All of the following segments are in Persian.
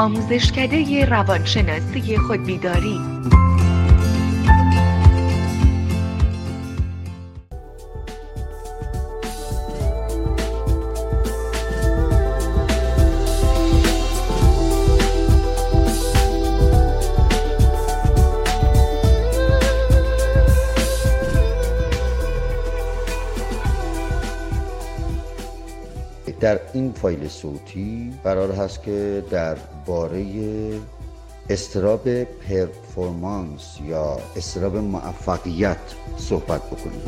آموزشکده روانشناسی خودبیداری. در این فایل صوتی قرار هست که در باره اضطراب پرفورمانس یا اضطراب موفقیت صحبت بکنیم.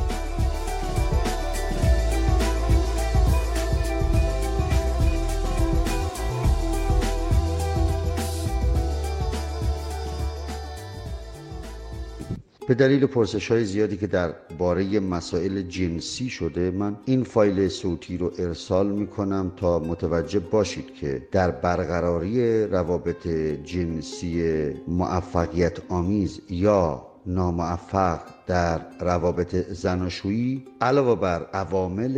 به دلیل پرسش‌های زیادی که در باره مسائل جنسی شده، من این فایل صوتی رو ارسال می‌کنم تا متوجه باشید که در برقراری روابط جنسی موفقیت آمیز یا ناموفق در روابط زناشویی علاوه بر عوامل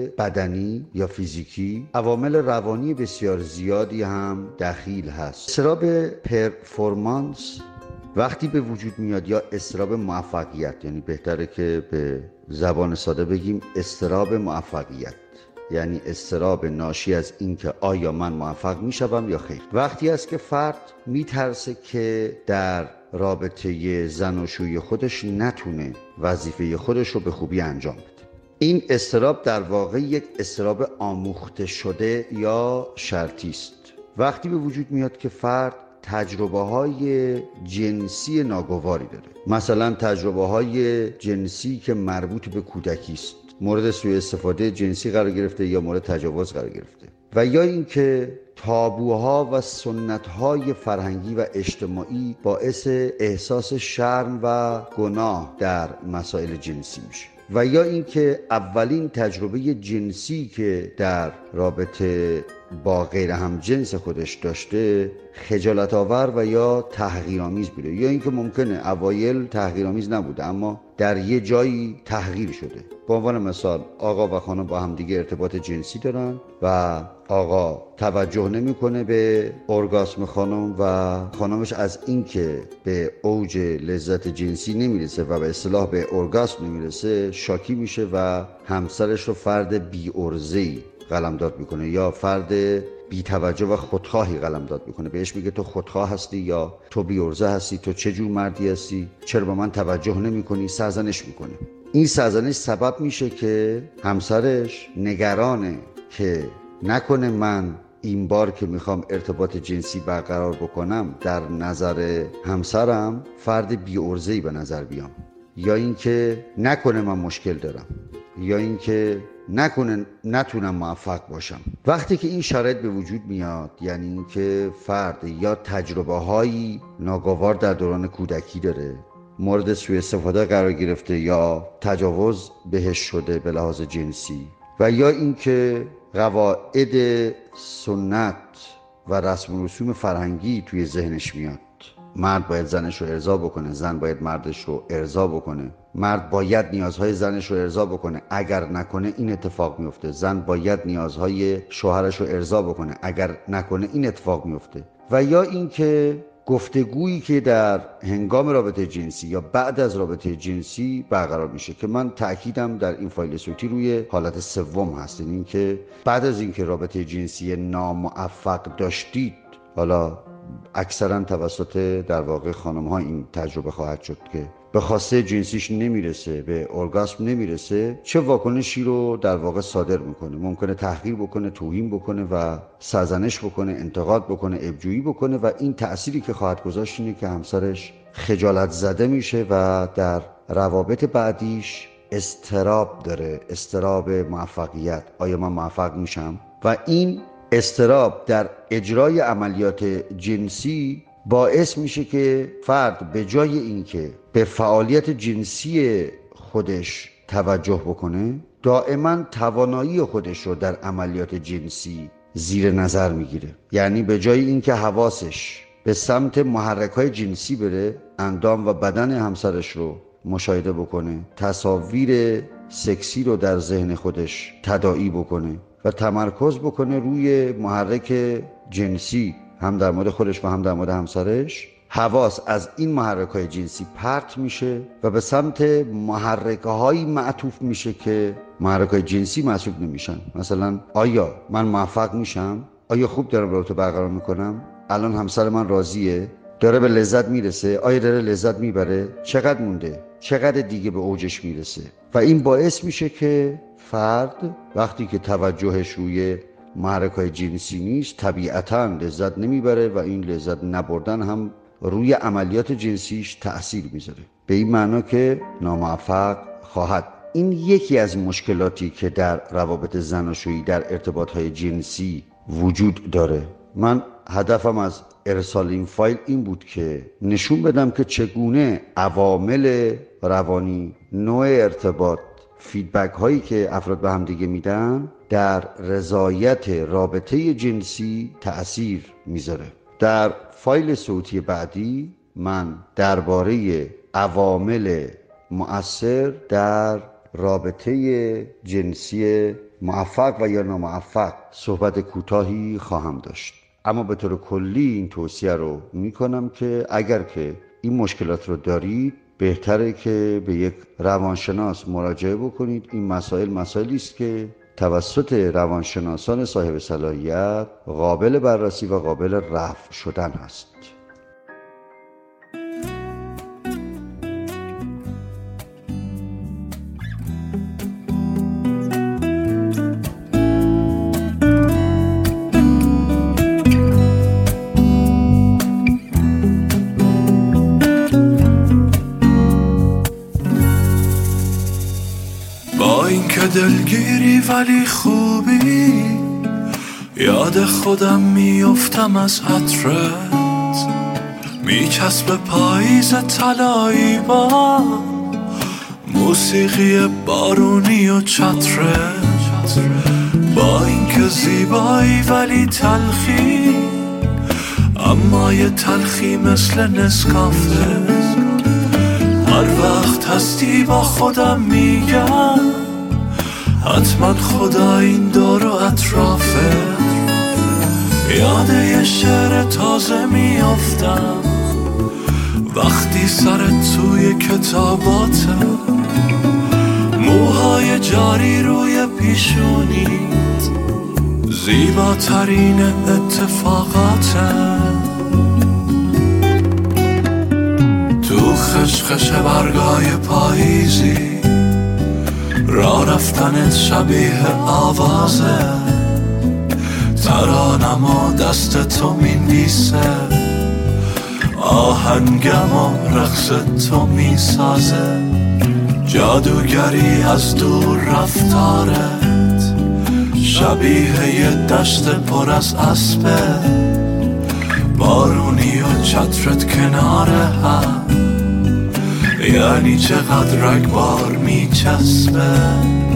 بدنی یا فیزیکی، عوامل روانی بسیار زیادی هم دخیل هست. اضطراب پرفورمانس وقتی به وجود میاد یا اضطراب موفقیت، یعنی بهتره که به زبان ساده بگیم اضطراب موفقیت، یعنی اضطراب ناشی از این که آیا من موفق میشوم یا خیر. وقتی است که فرد میترسه که در رابطه زناشویی خودش نتونه وظیفه خودش رو به خوبی انجام بده. این اضطراب در واقع یک اضطراب آموخته شده یا شرطی است. وقتی به وجود میاد که فرد تجربه‌های جنسی ناگواری داره، مثلا تجربه‌های جنسی که مربوط به کودکی است، مورد سوء استفاده جنسی قرار گرفته یا مورد تجاوز قرار گرفته، و یا اینکه تابوها و سنت‌های فرهنگی و اجتماعی باعث احساس شرم و گناه در مسائل جنسی میشه، و یا اینکه اولین تجربه جنسی که در رابطه با غیر همجنس خودش داشته خجالت آور و یا تحقیرآمیز بوده، یا اینکه ممکنه اوایل تحقیرآمیز نبوده اما در یه جایی تحقیر شده. به عنوان مثال آقا و خانم با هم دیگه ارتباط جنسی دارن و آقا توجه نمیکنه به ارگاسم خانم و خانمش از اینکه به اوج لذت جنسی نمیرسه و به اصطلاح به ارگاسم نمیرسه شاکی میشه و همسرش رو فرد بی‌عرضه‌ای قلمداد میکنه یا فرد بی توجه و خودخواهی قلمداد میکنه. بهش میگه تو خودخواه هستی یا تو بی‌عرضه هستی، تو چه جور مردی هستی، چرا به من توجه نمیکنی، سرزنش میکنه. این سرزنش سبب میشه که همسرش نگرانه که نکنه من این بار که میخوام ارتباط جنسی برقرار بکنم در نظر همسرم فرد بی‌عرضه‌ای به نظر بیام، یا اینکه نکنه من مشکل دارم، یا اینکه نکنه نتونم موفق باشم. وقتی که این شرایط به وجود میاد، یعنی اینکه فرد یا تجربه هایی ناگوار در دوران کودکی داره، مورد سوء استفاده قرار گرفته یا تجاوز بهش شده به لحاظ جنسی، و یا اینکه قواعد سنت و رسم و رسوم فرهنگی توی ذهنش میاد. مرد باید زنش رو ارضا بکنه، زن باید مردش رو ارضا بکنه، مرد باید نیازهای زنش رو ارضا بکنه، اگر نکنه این اتفاق میفته، زن باید نیازهای شوهرش رو ارضا بکنه، اگر نکنه این اتفاق میفته. و یا اینکه گفتگویی که در هنگام رابطه جنسی یا بعد از رابطه جنسی برقرار میشه، که من تأکیدم در این فایل صوتی روی حالت سوم هست، این که بعد از اینکه رابطه جنسی ناموفق داشتید، حالا اکثرا توسط در واقع خانم ها این تجربه خواهد شد که به خواسته جنسیش نمیرسه، به ارگاسم نمیرسه، چه واکنشی رو در واقع صادر میکنه. ممکنه تحقیر بکنه، توهین بکنه و سرزنش بکنه، انتقاد بکنه، عیب‌جویی بکنه، و این تأثیری که خواهد گذاشت اینه که همسرش خجالت زده میشه و در روابط بعدیش اضطراب داره، اضطراب موفقیت. آیا من موفق میشم؟ و این اضطراب در اجرای عملیات جنسی باعث میشه که فرد به جای اینکه به فعالیت جنسی خودش توجه بکنه، دائما توانایی خودش رو در عملیات جنسی زیر نظر میگیره. یعنی به جای اینکه حواسش به سمت محرک‌های جنسی بره، اندام و بدن همسرش رو مشاهده بکنه، تصاویر سکسی رو در ذهن خودش تداعی بکنه و تمرکز بکنه روی محرک جنسی، هم در مورد خودش و هم در مورد همسرش، حواس از این محرک‌های جنسی پرت میشه و به سمت محرک‌های معطوف میشه که محرک‌های جنسی محسوب نمیشن. مثلا آیا من موفق میشم؟ آیا خوب دارم رابطه برقرار میکنم؟ الان همسر من راضیه؟ داره به لذت میرسه؟ آیا داره لذت میبره؟ چقدر مونده؟ چقدر دیگه به اوجش میرسه؟ و این باعث میشه که فرد وقتی که توجهش روی محرک‌های جنسی نیست طبیعتاً لذت نمیبره و این لذت نبردن هم روی عملیات جنسیش تأثیر میذاره، به این معنا که ناموفق خواهد. این یکی از مشکلاتی که در روابط زناشویی در ارتباطهای جنسی وجود داره. من هدفم از ارسال این فایل این بود که نشون بدم که چگونه عوامل روانی، نوع ارتباط، فیدبک هایی که افراد به هم دیگه میدن در رضایت رابطه جنسی تأثیر میذاره. در فایل صوتی بعدی من درباره عوامل مؤثر در رابطه جنسی موفق و یا ناموفق صحبت کوتاهی خواهم داشت. اما به طور کلی این توصیه رو میکنم که اگر که این مشکلات رو دارید بهتره که به یک روانشناس مراجعه بکنید. این مسائلی است که توسط روانشناسان صاحب صلاحیت قابل بررسی و قابل رفع شدن هست. دلگیری ولی خوبی، یاد خودم میافتم از عطرت، میچسب پاییز طلایی با موسیقی بارونی و چترت. با اینکه زیبایی ولی تلخی، اما یه تلخی مثل نسکافه. هر وقت هستی با خودم میگم حتما خدا این دور و اطرافه. یاد یه شعر تازه میافتم وقتی سرت توی کتاباته، موهای جاری روی پیشونیت زیباترین اتفاقاته. تو خشخش برگای پاییزی راه رفتنت شبیه آوازه، ترانم و دست تو می‌نویسه، آهنگم و رقص تو میسازه. جادوگری از دور رفتارت شبیه یه دشت پر از اسبه، بارونی و چترت کنار هم، یعنی چقدر رگبار میچسبه.